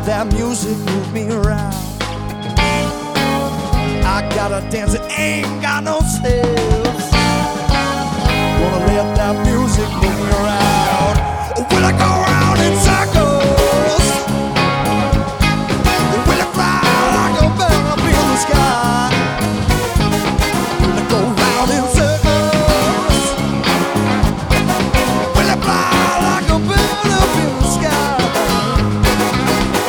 That music move me around. I gotta dance, it ain't got no say.